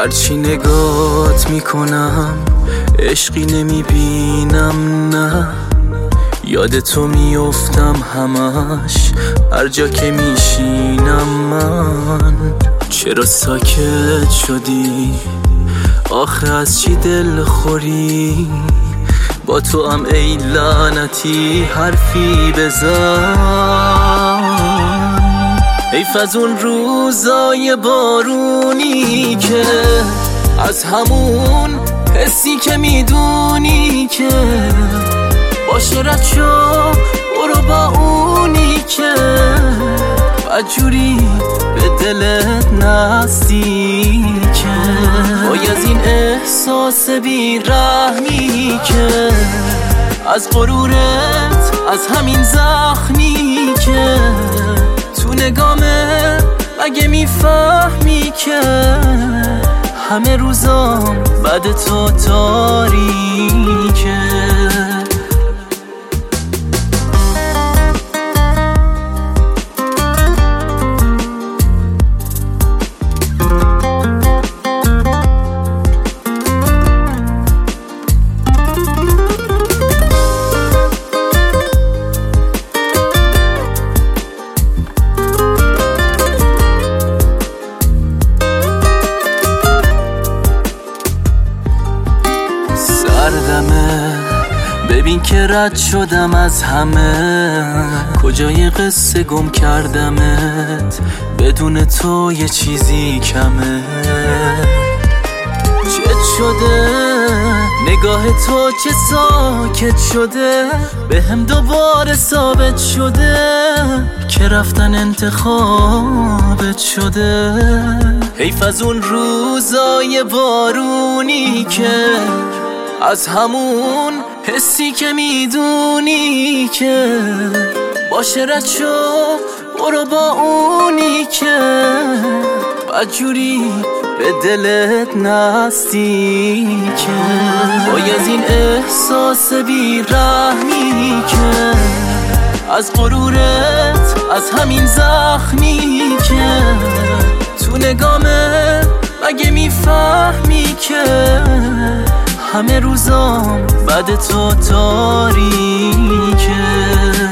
هرچی نگات میکنم عشقی نمیبینم، نه یاد تو میافتم همش هر جا که میشینم. من چرا ساکت شدی؟ آخه از چی دل خوری؟ با تو هم ای لعنتی حرفی بزن. حیف از اون روزای بارونی که از همون حسی که میدونی که باشه رد شو برو با اونی که بدجوری به دلت نزدیکه. وای از این احساس بیرحمی که از غرورت، از همین زخمی که تو نگامه مگه میفهمی که همه روزام بعد تو تاریکه. ببین که رد شدم از همه، کجای قصه گم کردمت، بدون تو یه چیزی کمه. چت شده نگاه تو، چه ساکت شده، به هم دوباره ثابت شده که رفتن انتخابت شده. حیف از اون روزای بارونی که از همون حسی که میدونی که باشه رد شو برو با اونی که بدجوری به دلت نزدیکه. وای از این احساس بیرحمی که از غرورت، از همین زخمی که تو نگامه مگه میفهمی که همه روزام بعد تو تاریکه.